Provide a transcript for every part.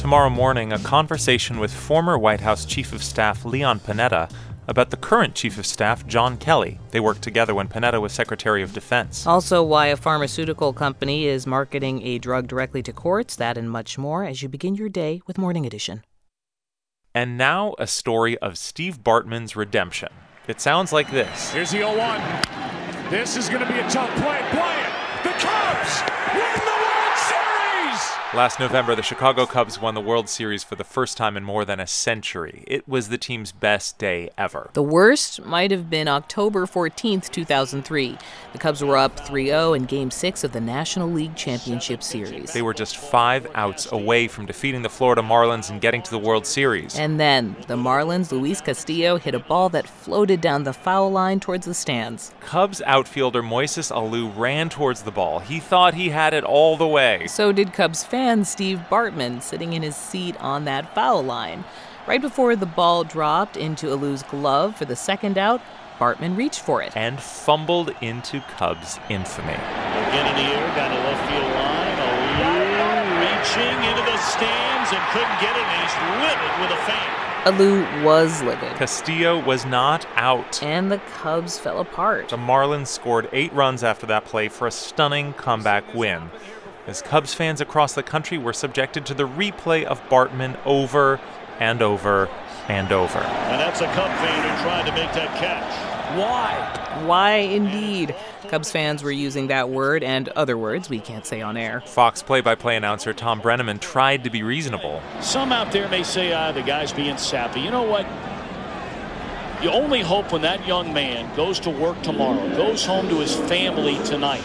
tomorrow morning a conversation with former White House Chief of Staff Leon Panetta about the current Chief of Staff, John Kelly. They worked together when Panetta was Secretary of Defense. Also, why a pharmaceutical company is marketing a drug directly to courts, that and much more as you begin your day with Morning Edition. And now a story of Steve Bartman's redemption. It sounds like this. Here's the 0-1. This is going to be a tough play. Bryant, the Cubs win the World Series! Last November, the Chicago Cubs won the World Series for the first time in more than a century. It was the team's best day ever. The worst might have been October 14th, 2003. The Cubs were up 3-0 in Game 6 of the National League Championship Series. They were just 5 outs away from defeating the Florida Marlins and getting to the World Series. And then the Marlins' Luis Castillo hit a ball that floated down the foul line towards the stands. Cubs outfielder Moises Alou ran towards the ball. He thought he had it all the way. So did Cubs fan Steve Bartman, sitting in his seat on that foul line. Right before the ball dropped into Alou's glove for the second out, Bartman reached for it. And fumbled into Cubs infamy. Again in the air, down the left field line. Alou reaching into the stands and couldn't get it, and he's livid with a fan. Alou was livid. Castillo was not out. And the Cubs fell apart. The Marlins scored 8 runs after that play for a stunning comeback win, as Cubs fans across the country were subjected to the replay of Bartman over and over and over. And that's a Cub fan who tried to make that catch. Why? Why, indeed. Cubs fans were using that word and other words we can't say on air. Fox play-by-play announcer Tom Brenneman tried to be reasonable. Some out there may say, the guy's being sappy. You know what? You only hope when that young man goes to work tomorrow, goes home to his family tonight,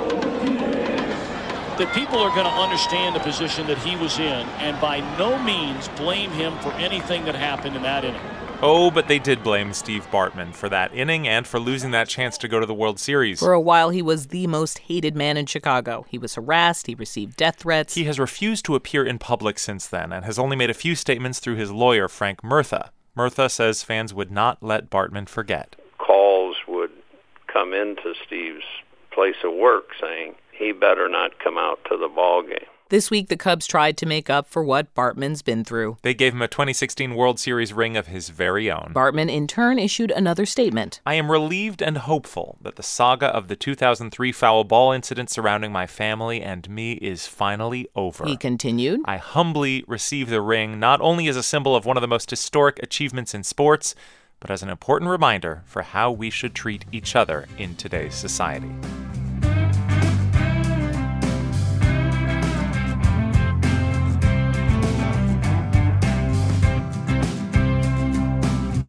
that people are going to understand the position that he was in and by no means blame him for anything that happened in that inning. Oh, but they did blame Steve Bartman for that inning and for losing that chance to go to the World Series. For a while, he was the most hated man in Chicago. He was harassed. He received death threats. He has refused to appear in public since then and has only made a few statements through his lawyer, Frank Murtha. Murtha says fans would not let Bartman forget. Calls would come into Steve's place of work saying he better not come out to the ball game. This week, the Cubs tried to make up for what Bartman's been through. They gave him a 2016 World Series ring of his very own. Bartman, in turn, issued another statement. I am relieved and hopeful that the saga of the 2003 foul ball incident surrounding my family and me is finally over. He continued. I humbly receive the ring not only as a symbol of one of the most historic achievements in sports, but as an important reminder for how we should treat each other in today's society.